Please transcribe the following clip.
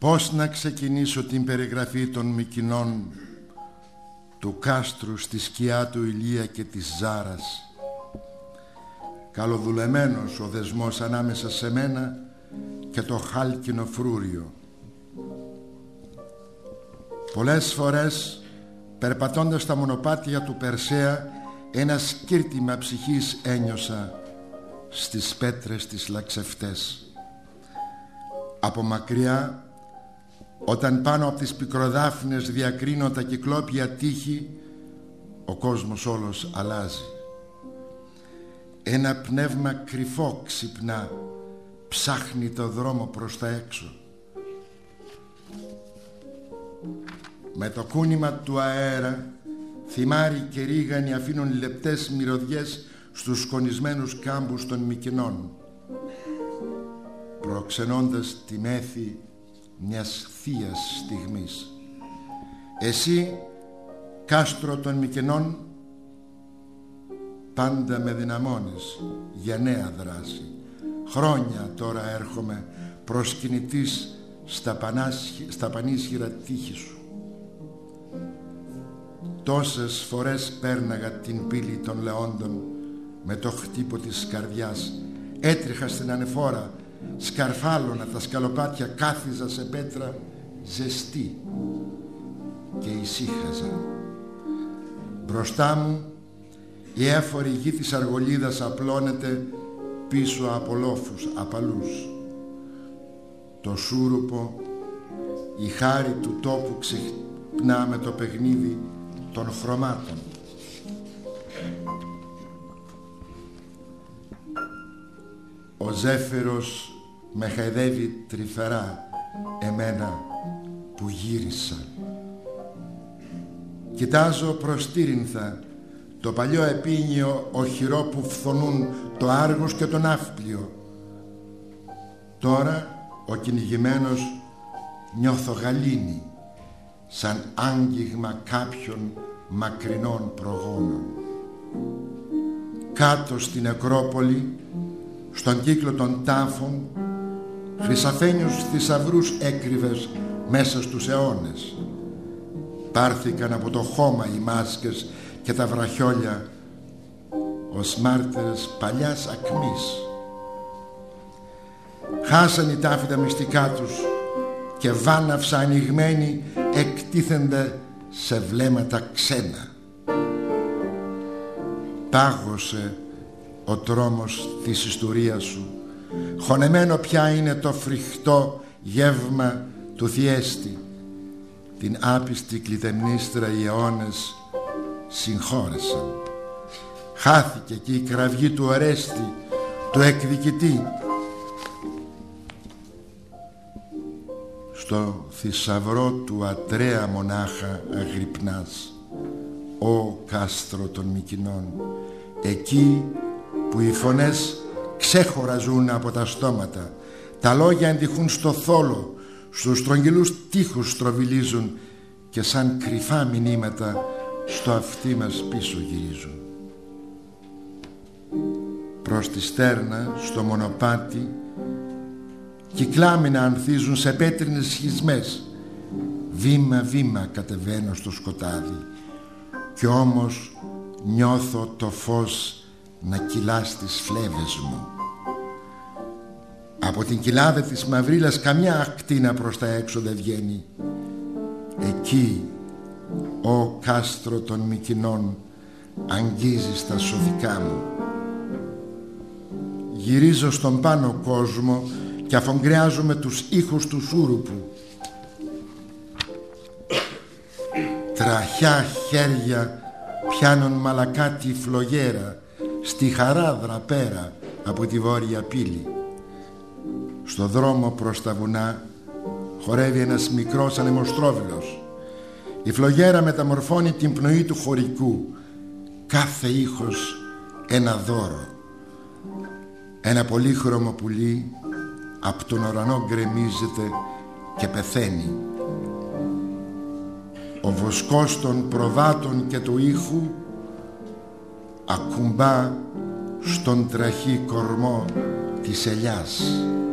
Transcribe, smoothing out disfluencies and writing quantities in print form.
Πώς να ξεκινήσω την περιγραφή των Μυκηνών, του κάστρου στη σκιά του Ηλία και της Ζάρας. Καλοδουλεμένος ο δεσμός ανάμεσα σε μένα και το χάλκινο φρούριο. Πολλές φορές, περπατώντας στα μονοπάτια του Περσέα, ένα σκύρτημα ψυχής ένιωσα στις πέτρες τις λαξευτές. Από μακριά, όταν πάνω από τις πικροδάφνες διακρίνω τα κυκλόπια τείχη, ο κόσμος όλος αλλάζει. Ένα πνεύμα κρυφό ξυπνά, ψάχνει το δρόμο προς τα έξω. Με το κούνημα του αέρα, θυμάρι και ρίγανη αφήνουν λεπτές μυρωδιές στους σκονισμένους κάμπους των Μυκηνών, προξενώντας τη μέθη μιας θείας στιγμής. Εσύ, κάστρο των Μυκηνών, πάντα με δυναμώνεις για νέα δράση. Χρόνια τώρα έρχομαι προσκυνητής στα πανίσχυρα τείχη σου. Τόσες φορές πέρναγα την πύλη των λεόντων με το χτύπο της καρδιάς. Έτριχα στην ανεφόρα, σκαρφάλωνα τα σκαλοπάτια, κάθιζα σε πέτρα ζεστή και ησύχαζα. Μπροστά μου η έφορη γη της Αργολίδας απλώνεται πίσω από λόφους απαλούς. Το σούρουπο, η χάρη του τόπου ξυπνά με το παιχνίδι των χρωμάτων. Ο ζέφυρος με χαϊδεύει τρυφερά εμένα που γύρισα. Κοιτάζω προς Τύρινθα, το παλιό επίνιο οχυρό που φθονούν το Άργος και τον Ναύπλιο. Τώρα ο κυνηγημένος νιώθω γαλήνη, σαν άγγιγμα κάποιων μακρινών προγόνων. Κάτω στην Ακρόπολη, στον κύκλο των τάφων, χρυσαφένιους θησαυρούς έκρυβες μέσα στους αιώνες. Πάρθηκαν από το χώμα οι μάσκες και τα βραχιόλια ως μάρτυρες παλιάς ακμής. Χάσαν οι τάφοι τα μυστικά τους και βάναυσα ανοιγμένοι εκτίθενται σε βλέμματα ξένα. Πάγωσε ο τρόμος της ιστορίας σου, χωνεμένο πια είναι το φρικτό γεύμα του Θιέστη. Την άπιστη κλητεμνίστρα οι αιώνες συγχώρεσαν. Χάθηκε και η κραυγή του Ορέστη, του εκδικητή. Στο θησαυρό του Ατρέα μονάχα αγρυπνάς, ο κάστρο των Μυκηνών, εκεί που οι φωνές ξέχωρα ζουν από τα στόματα, τα λόγια εντυχούν στο θόλο, στους στρογγυλούς τείχους στροβιλίζουν και σαν κρυφά μηνύματα στο αυτί μας πίσω γυρίζουν. Προς τη στέρνα, στο μονοπάτι, κυκλάμινα ανθίζουν σε πέτρινες σχισμές. Βήμα-βήμα κατεβαίνω στο σκοτάδι κι όμως νιώθω το φως να κυλά στις φλέβες μου. Από την κοιλάδα της μαυρίλας καμιά ακτίνα προς τα έξω δεν βγαίνει. Εκεί ο κάστρο των Μυκηνών αγγίζει στα σωδικά μου. Γυρίζω στον πάνω κόσμο και αφογκρεάζομαι τους ήχους του σούρουπου. Τραχιά χέρια πιάνουν μαλακάτη φλογέρα στη Χαράδρα πέρα από τη βόρεια πύλη. Στο δρόμο προς τα βουνά χορεύει ένας μικρός ανεμοστρόβιλος. Η φλογέρα μεταμορφώνει την πνοή του χωρικού. Κάθε ήχος ένα δώρο. Ένα πολύχρωμο πουλί απ' τον ουρανό γκρεμίζεται και πεθαίνει. Ο βοσκός των προβάτων και του ήχου ακουμπά στον τραχή κορμό της ελιάς.